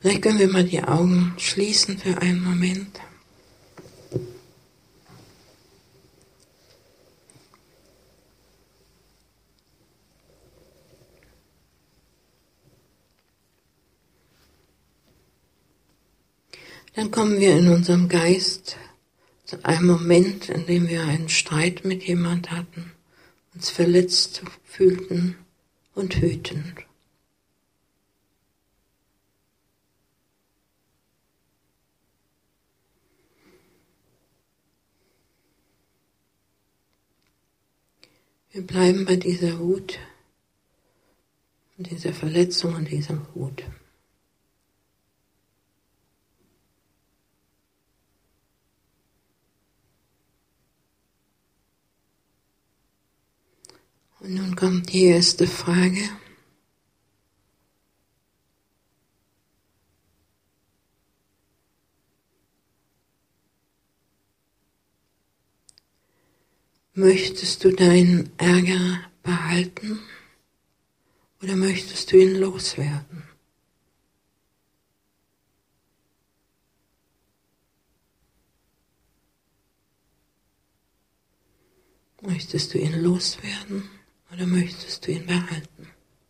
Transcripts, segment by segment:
Vielleicht können wir mal die Augen schließen für einen Moment. Dann kommen wir in unserem Geist zu einem Moment, in dem wir einen Streit mit jemand hatten, uns verletzt fühlten und wütend. Wir bleiben bei dieser Wut, dieser Verletzung und dieser Wut. Und nun kommt die erste Frage. Möchtest du deinen Ärger behalten oder möchtest du ihn loswerden? Möchtest du ihn loswerden oder möchtest du ihn behalten?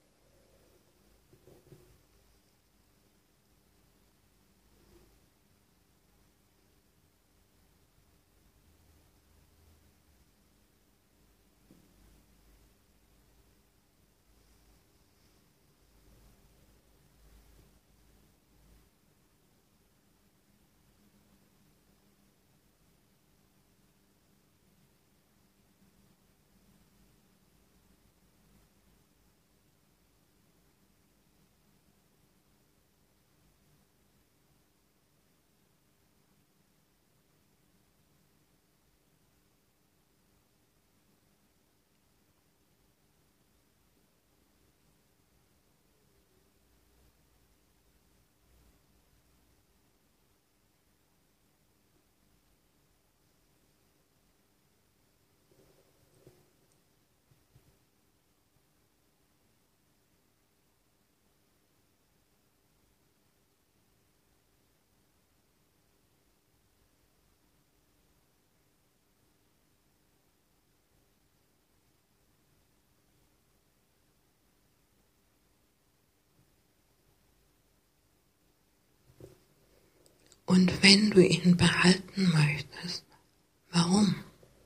Und wenn du ihn behalten möchtest, warum?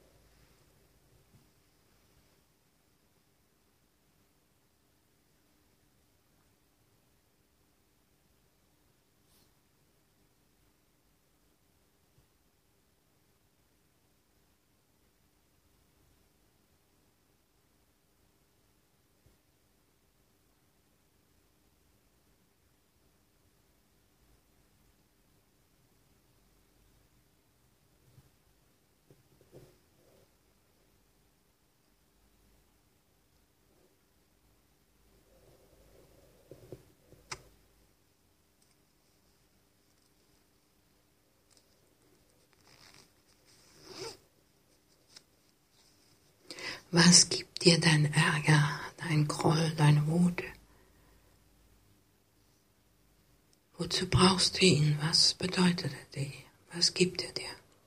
Was gibt dir dein Ärger, dein Groll, deine Wut? Wozu brauchst du ihn? Was bedeutet er dir? Was gibt er dir?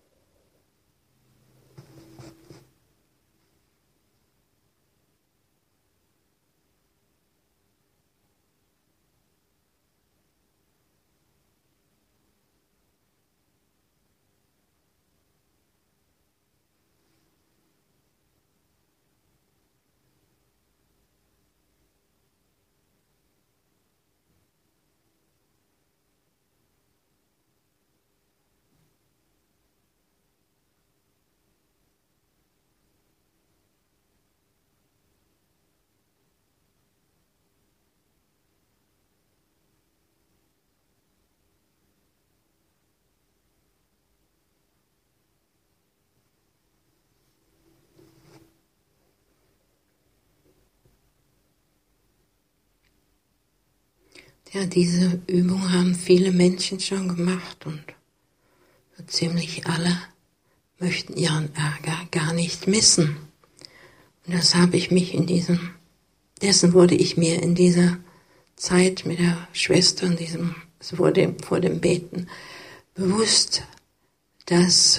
Ja, diese Übung haben viele Menschen schon gemacht und so ziemlich alle möchten ihren Ärger gar nicht missen. Und das habe ich mich dessen wurde ich mir in dieser Zeit mit der Schwester und diesem also vor dem Beten, bewusst, dass,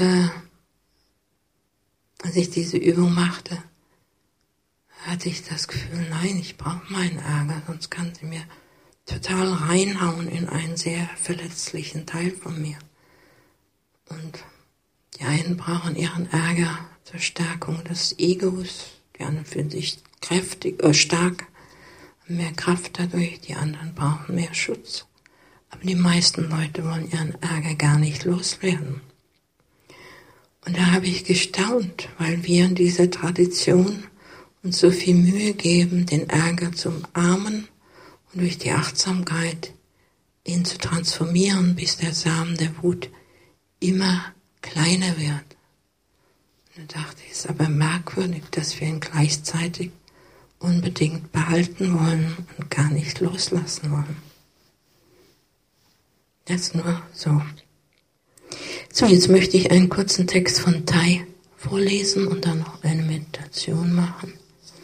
als ich diese Übung machte, hatte ich das Gefühl, nein, ich brauche meinen Ärger, sonst kann sie mir total reinhauen in einen sehr verletzlichen Teil von mir. Und die einen brauchen ihren Ärger zur Stärkung des Egos, die anderen fühlen sich stark, haben mehr Kraft dadurch, die anderen brauchen mehr Schutz. Aber die meisten Leute wollen ihren Ärger gar nicht loswerden. Und da habe ich gestaunt, weil wir in dieser Tradition uns so viel Mühe geben, den Ärger zu umarmen und durch die Achtsamkeit ihn zu transformieren, bis der Samen der Wut immer kleiner wird. Und da dachte ich, es ist aber merkwürdig, dass wir ihn gleichzeitig unbedingt behalten wollen und gar nicht loslassen wollen. Das nur so. So, jetzt möchte ich einen kurzen Text von Thay vorlesen und dann noch eine Meditation machen.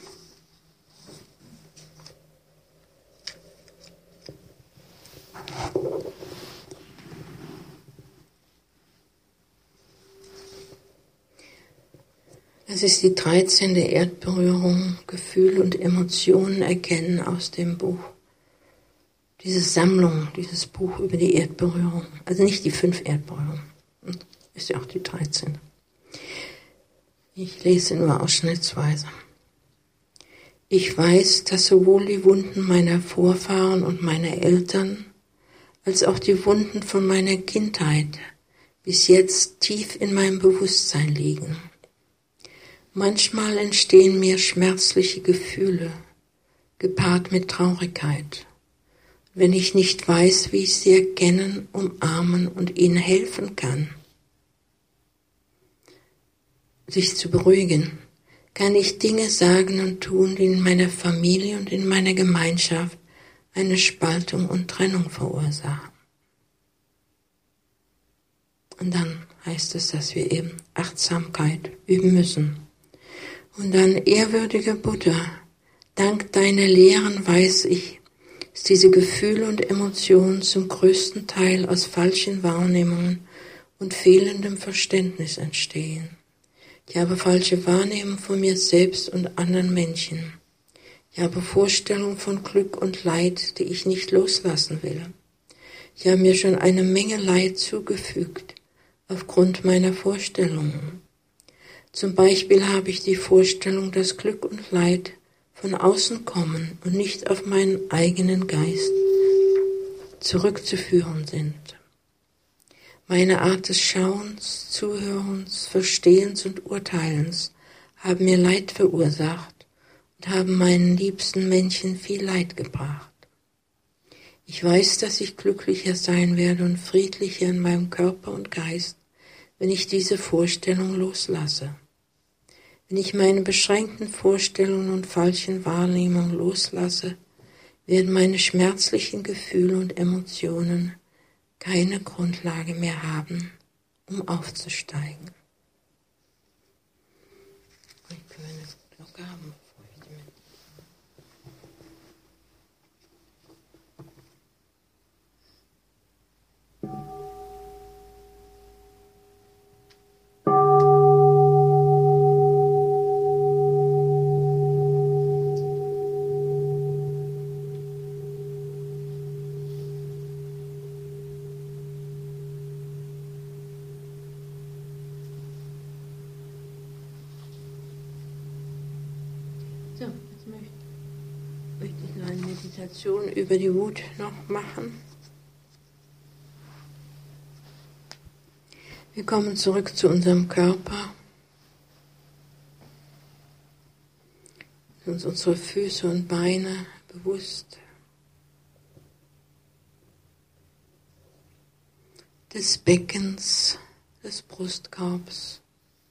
Das ist die 13. Erdberührung, Gefühl und Emotionen erkennen aus dem Buch. Diese Sammlung, dieses Buch über die Erdberührung, also nicht die 5 Erdberührungen, ist ja auch die 13. Ich lese nur ausschnittsweise. Ich weiß, dass sowohl die Wunden meiner Vorfahren und meiner Eltern als auch die Wunden von meiner Kindheit bis jetzt tief in meinem Bewusstsein liegen. Manchmal entstehen mir schmerzliche Gefühle, gepaart mit Traurigkeit, wenn ich nicht weiß, wie ich sie erkennen, umarmen und ihnen helfen kann. Sich zu beruhigen, kann ich Dinge sagen und tun, die in meiner Familie und in meiner Gemeinschaft eine Spaltung und Trennung verursachen. Und dann heißt es, dass wir eben Achtsamkeit üben müssen. Und dann, ehrwürdiger Buddha, dank deiner Lehren weiß ich, dass diese Gefühle und Emotionen zum größten Teil aus falschen Wahrnehmungen und fehlendem Verständnis entstehen. Ich habe falsche Wahrnehmungen von mir selbst und anderen Menschen. Ich habe Vorstellungen von Glück und Leid, die ich nicht loslassen will. Ich habe mir schon eine Menge Leid zugefügt aufgrund meiner Vorstellungen. Zum Beispiel habe ich die Vorstellung, dass Glück und Leid von außen kommen und nicht auf meinen eigenen Geist zurückzuführen sind. Meine Art des Schauens, Zuhörens, Verstehens und Urteilens haben mir Leid verursacht und haben meinen liebsten Menschen viel Leid gebracht. Ich weiß, dass ich glücklicher sein werde und friedlicher in meinem Körper und Geist, wenn ich diese Vorstellung loslasse. Wenn ich meine beschränkten Vorstellungen und falschen Wahrnehmungen loslasse, werden meine schmerzlichen Gefühle und Emotionen keine Grundlage mehr haben, um aufzusteigen. Ich kann meine Glocke haben, bevor ich die mit. So, jetzt möchte ich noch eine Meditation über die Wut noch machen. Wir kommen zurück zu unserem Körper. Uns unsere Füße und Beine bewusst. Des Beckens, des Brustkorbs,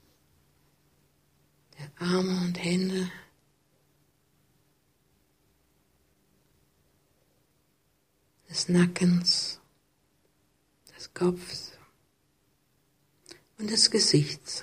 der Arme und Hände. Des Nackens, des Kopfs und des Gesichts.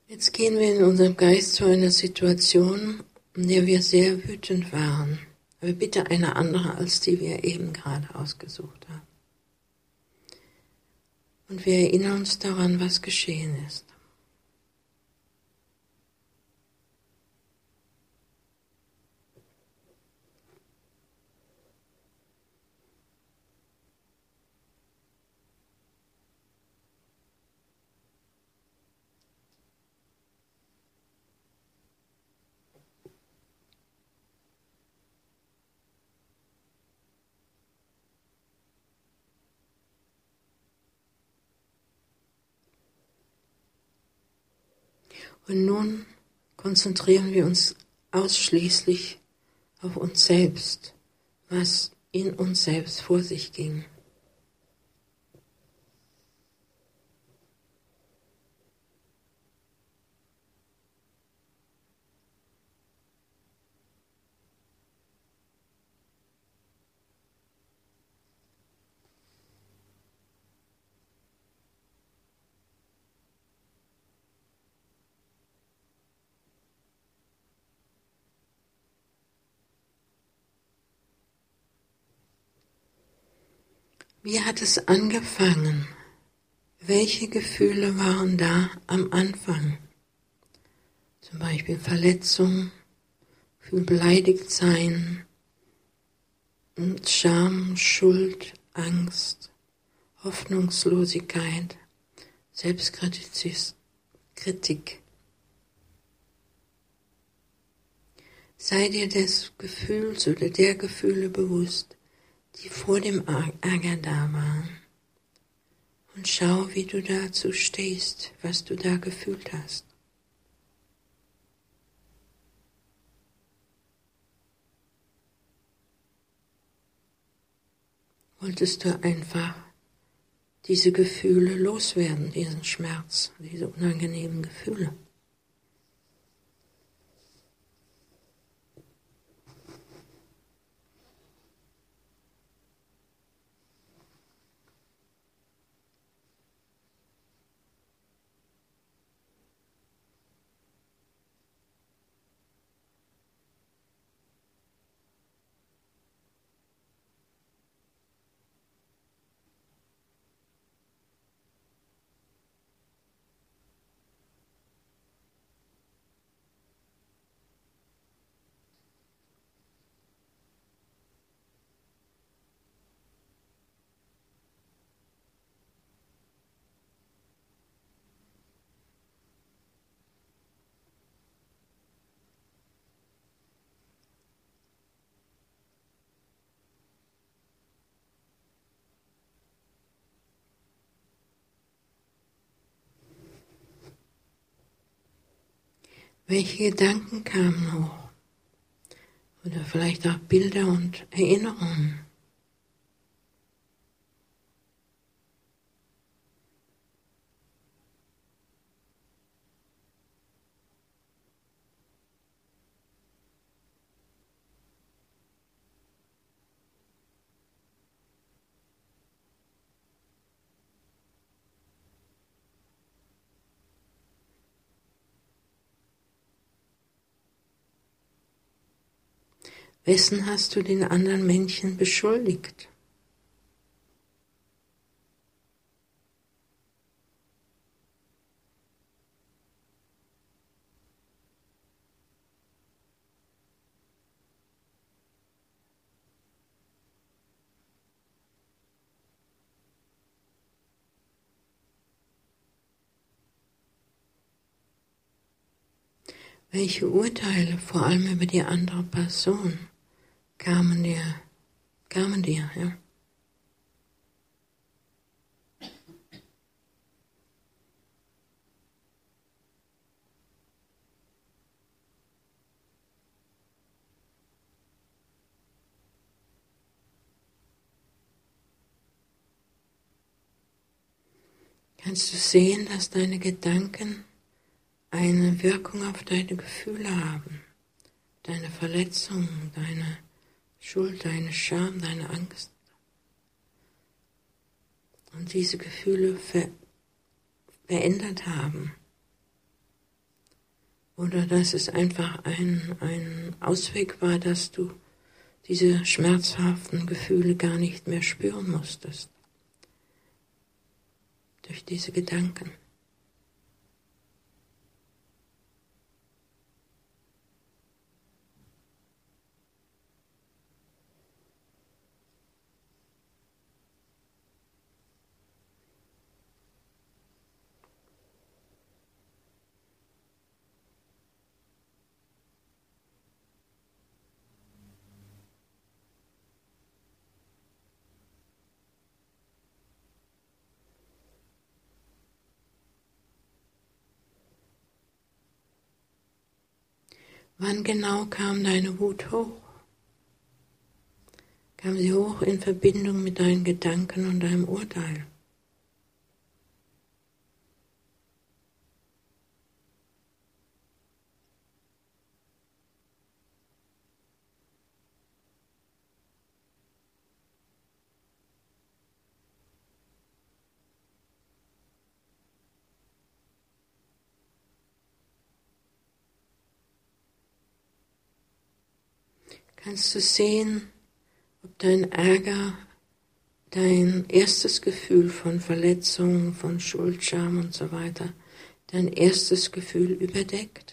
Jetzt gehen wir in unserem Geist zu einer Situation, in der wir sehr wütend waren. Aber bitte eine andere, als die wir eben gerade ausgesucht haben. Und wir erinnern uns daran, was geschehen ist. Und nun konzentrieren wir uns ausschließlich auf uns selbst, was in uns selbst vor sich ging. Wie hat es angefangen? Welche Gefühle waren da am Anfang? Zum Beispiel Verletzung, Gefühl beleidigt sein, Scham, Schuld, Angst, Hoffnungslosigkeit, Selbstkritik. Sei dir des Gefühls oder der Gefühle bewusst, die vor dem Ärger da waren. Und schau, wie du dazu stehst, was du da gefühlt hast. Wolltest du einfach diese Gefühle loswerden, diesen Schmerz, diese unangenehmen Gefühle? Welche Gedanken kamen hoch? Oder vielleicht auch Bilder und Erinnerungen? Wessen hast du den anderen Menschen beschuldigt? Welche Urteile, vor allem über die andere Person, kamen dir, ja? Kannst du sehen, dass deine Gedanken eine Wirkung auf deine Gefühle haben? Deine Verletzung, deine Schuld, deine Scham, deine Angst. Und diese Gefühle verändert haben. Oder dass es einfach ein Ausweg war, dass du diese schmerzhaften Gefühle gar nicht mehr spüren musstest. Durch diese Gedanken. Wann genau kam deine Wut hoch? Kam sie hoch in Verbindung mit deinen Gedanken und deinem Urteil? Kannst du sehen, ob dein Ärger dein erstes Gefühl von Verletzung, von Schuld, Scham und so weiter, dein erstes Gefühl überdeckt?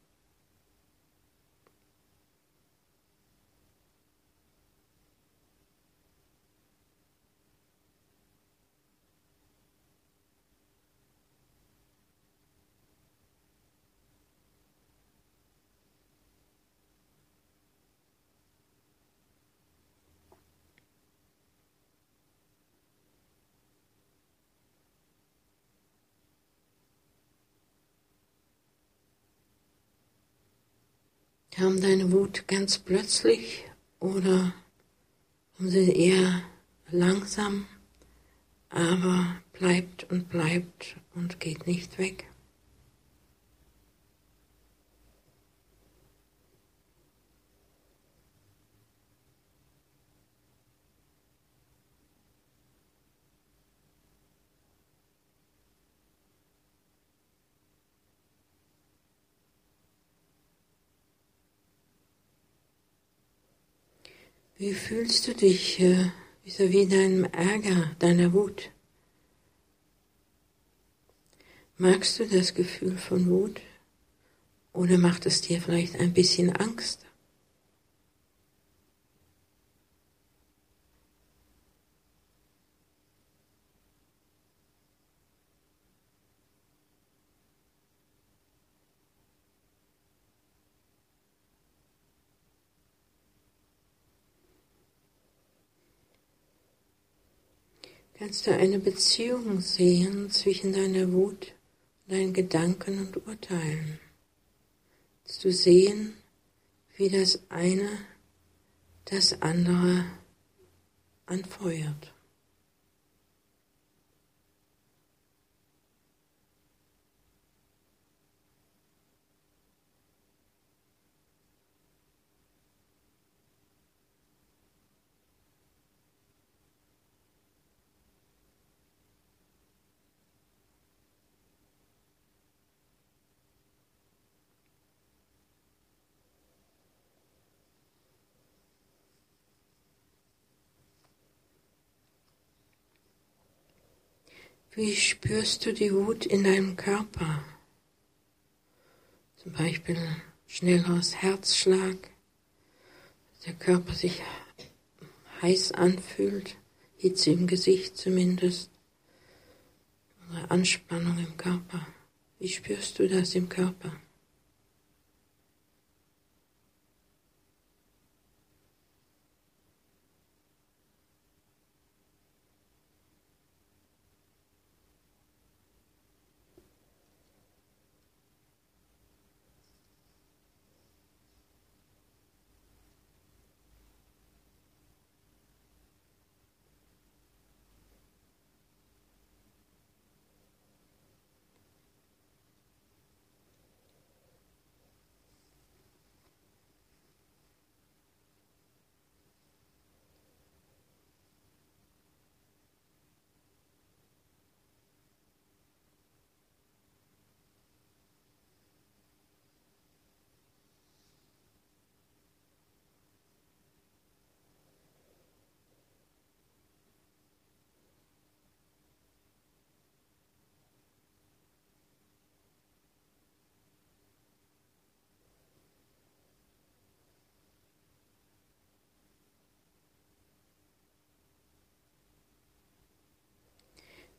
Kam deine Wut ganz plötzlich oder kam sie eher langsam, aber bleibt und geht nicht weg? Wie fühlst du dich vis-à-vis deinem Ärger, deiner Wut? Magst du das Gefühl von Wut oder macht es dir vielleicht ein bisschen Angst? Kannst du eine Beziehung sehen zwischen deiner Wut, deinen Gedanken und Urteilen? Kannst du sehen, wie das eine das andere anfeuert? Wie spürst du die Wut in deinem Körper? Zum Beispiel schnelleres Herzschlag, dass der Körper sich heiß anfühlt, Hitze im Gesicht zumindest, oder Anspannung im Körper. Wie spürst du das im Körper?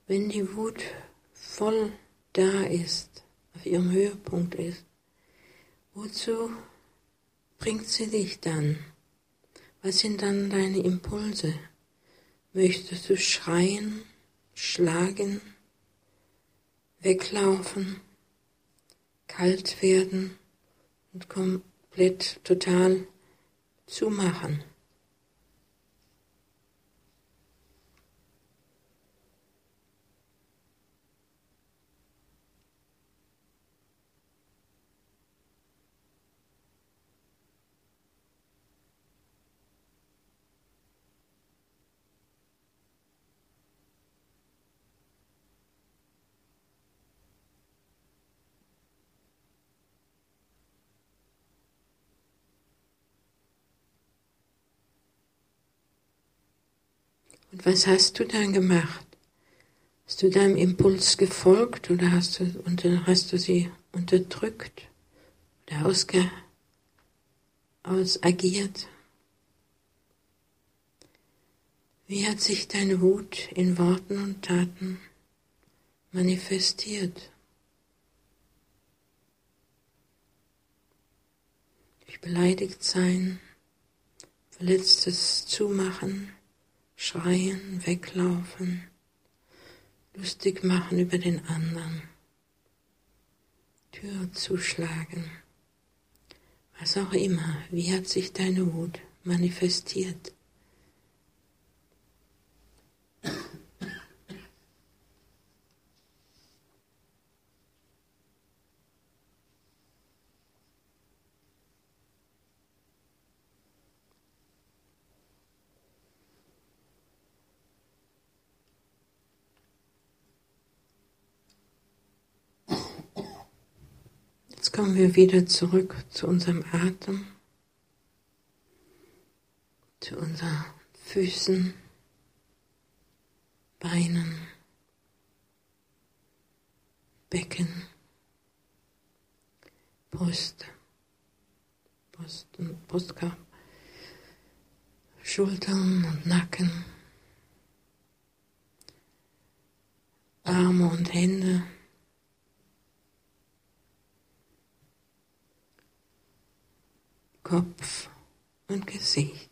wenn die Wut voll da ist, auf ihrem Höhepunkt ist, wozu bringt sie dich dann? Was sind dann deine Impulse? Möchtest du schreien, schlagen, weglaufen, kalt werden und komplett, total zumachen? Und was hast du dann gemacht? Hast du deinem Impuls gefolgt oder hast du sie unterdrückt oder ausagiert? Wie hat sich deine Wut in Worten und Taten manifestiert? Durch beleidigt sein, verletztes Zumachen, schreien, weglaufen, lustig machen über den anderen, Tür zuschlagen, was auch immer. Wie hat sich deine Wut manifestiert? Jetzt kommen wir wieder zurück zu unserem Atem, zu unseren Füßen, Beinen, Becken, Brustkorb, Schultern und Nacken, Arme und Hände, Kopf und Gesicht.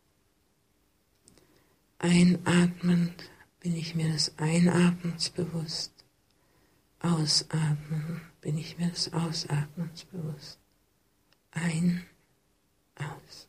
Einatmend bin ich mir des Einatmens bewusst. Ausatmen bin ich mir des Ausatmens bewusst. Ein, aus.